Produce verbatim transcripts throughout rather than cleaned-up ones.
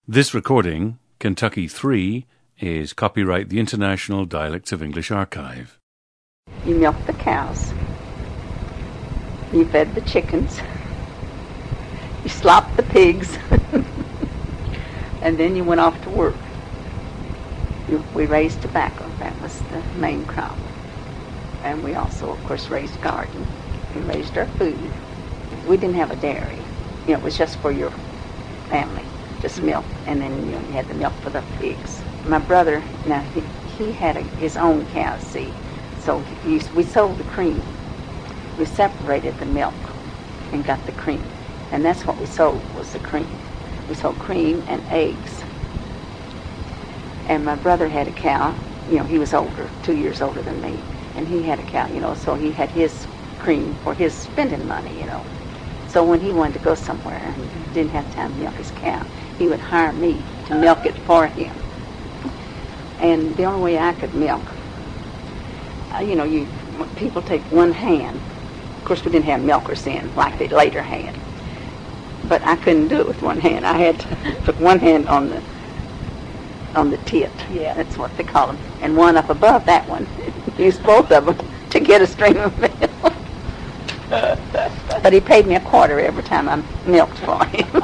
This recording, Kentucky three, is copyright the International Dialects of English Archive. You milked the cows. You fed the chickens. You slopped the pigs. And then you went off to work. You, we raised tobacco. That was the main crop. And we also, of course, raised garden. We raised our food. We didn't have a dairy. You know, it was just for your family. Just milk, and then you know, you had the milk for the pigs. My brother, now he, he had a, his own cows, see, so he used, we sold the cream. We separated the milk and got the cream, and that's what we sold, was the cream. We sold cream and eggs. And my brother had a cow, you know, he was older, two years older than me, and he had a cow, you know, so he had his cream for his spending money, you know. So when he wanted to go somewhere and didn't have time to milk his cow, he would hire me to milk it for him. And the only way I could milk, uh, you know, you people take one hand. Of course, we didn't have milkers then like they later had. But I couldn't do it with one hand. I had to put one hand on the on the tit. Yeah, that's what they call them, and one up above that one. Use both of them to get a stream of milk. But he paid me a quarter every time I milked for him.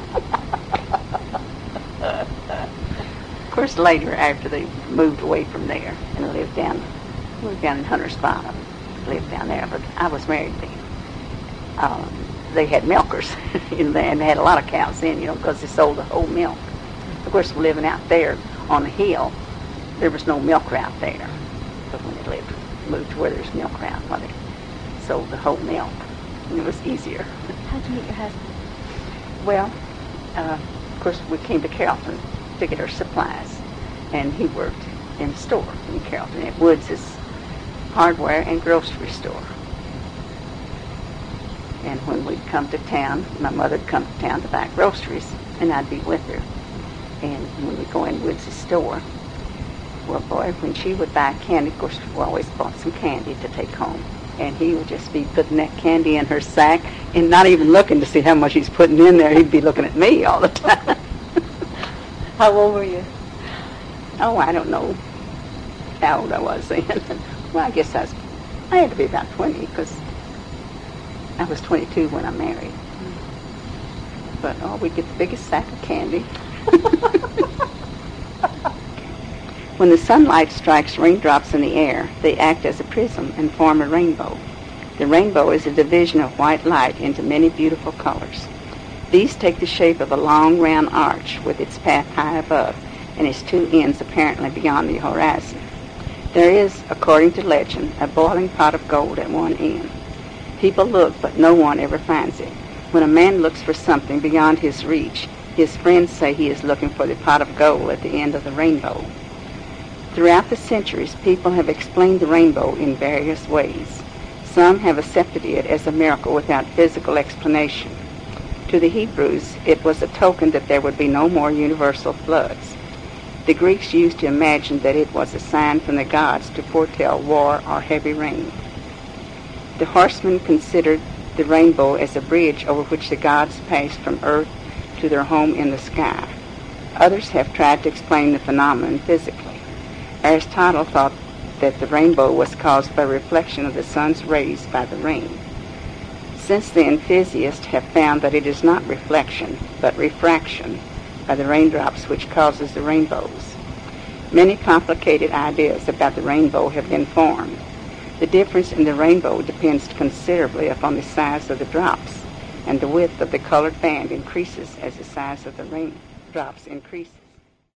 Of course, later, after they moved away from there and lived down, lived down in Hunter's Bottom, lived down there, but I was married then. Um, they had milkers, and they had a lot of cows then, you know, because they sold the whole milk. Of course, living out there on the hill, there was no milk out there. But when they lived, moved to where there's milk around, well, they sold the whole milk, and it was easier. How'd you meet your husband? Well, uh, of course, we came to Carrollton to get our supplies, and he worked in a store in Carrollton at Woods' hardware and grocery store. And when we'd come to town, my mother'd come to town to buy groceries, and I'd be with her. And when we'd go in Woods' store, well, boy, when she would buy candy, of course, we always bought some candy to take home. And he would just be putting that candy in her sack and not even looking to see how much he's putting in there. He'd be looking at me all the time. How old were you? Oh, I don't know how old I was then. Well, I guess I was, I had to be about twenty, because I was twenty-two when I married. But, oh, we'd get the biggest sack of candy. When the sunlight strikes raindrops in the air, they act as a prism and form a rainbow. The rainbow is a division of white light into many beautiful colors. These take the shape of a long round arch with its path high above and its two ends apparently beyond the horizon. There is, according to legend, a boiling pot of gold at one end. People look, but no one ever finds it. When a man looks for something beyond his reach, his friends say he is looking for the pot of gold at the end of the rainbow. Throughout the centuries, people have explained the rainbow in various ways. Some have accepted it as a miracle without physical explanation. To the Hebrews, it was a token that there would be no more universal floods. The Greeks used to imagine that it was a sign from the gods to foretell war or heavy rain. The horsemen considered the rainbow as a bridge over which the gods passed from earth to their home in the sky. Others have tried to explain the phenomenon physically. Aristotle thought that the rainbow was caused by reflection of the sun's rays by the rain. Since then, physicists have found that it is not reflection, but refraction by the raindrops which causes the rainbows. Many complicated ideas about the rainbow have been formed. The difference in the rainbow depends considerably upon the size of the drops, and the width of the colored band increases as the size of the raindrops increases.